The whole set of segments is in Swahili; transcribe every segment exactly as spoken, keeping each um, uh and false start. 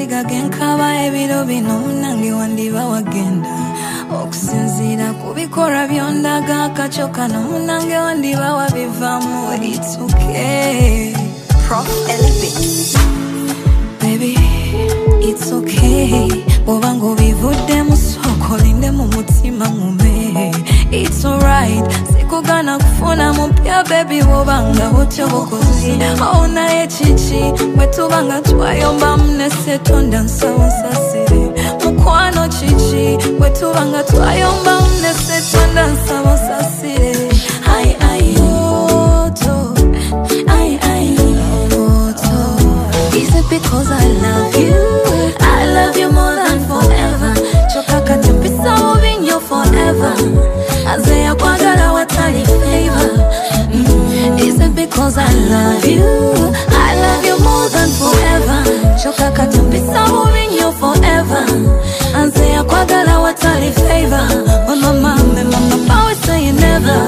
amaziga genkaba ebiro bino munange wandiba wagenda okusinzira kubikora byondaga akacoka no munange wandiba wabivamu. It's okay Prof Elevate baby, it's okay bobango bivudde musoko linde mu mutima ngume. It's alright sikugana kufuna mupya baby bobanga botyo bokozi ona echichi wetubanga twayomba mnese tonda nsawo sasire mukwano chichi wetubanga twayomba mnese tonda nsawo sasire. Ai ai oto ai ai oto. Is it because I love you? I love you more than forever. Choka katupisa moving you forever. Azea kwagala watali favor. Mm. Is it because I love you? I love you more than forever. Choka katupisa moving you forever. Azea kwagala watali favor. Oh mama, me mama, always say never.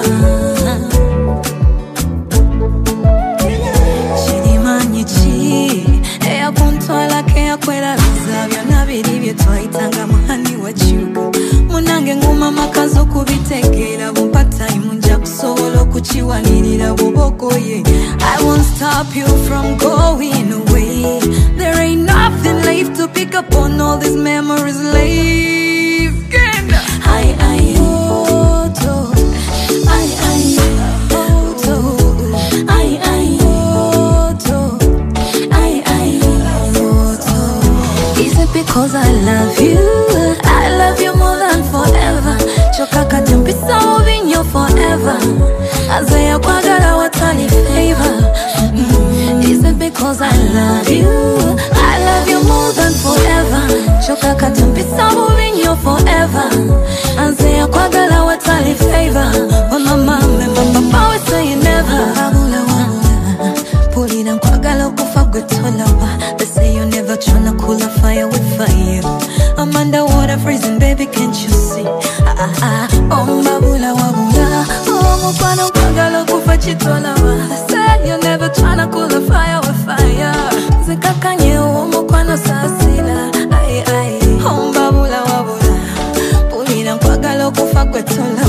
Chidimani chi. Eya kuntwala keya kwela bizabyo nabiri bye twayitanga muhani wachuka. Munange nguma makazo kubitegera bumpata imunja kusobola okuchiwanirira bubokoye. I won't stop you from going away. There ain't nothing left to pick up on all these memories left. Ai ai oto ai ai oto ai ai oto ai ai oto. Is it because I love you? I love you more than forever. Choka katupisa moving you forever. Azea kwagala watali favor. Mm. Is it because I love you? I love you more than forever. Choka katupisa moving you forever. Azea kwagala watali favor. Oh mama, me mama, always say never. Wabula wabula, pulira kwagala kufa gwetolaba. They say you never tryna cool a fire with fire. I'm underwater freezing, baby, can't you see? Ah ah ah, oh babula wabula, oh mukwano kwagala kufa chitolaba. They say you never tryna cool a fire with fire. Zikakanye oh mukwano sasila, ay ay, oh babula wabula, pulira kwagala kufa gwetolaba.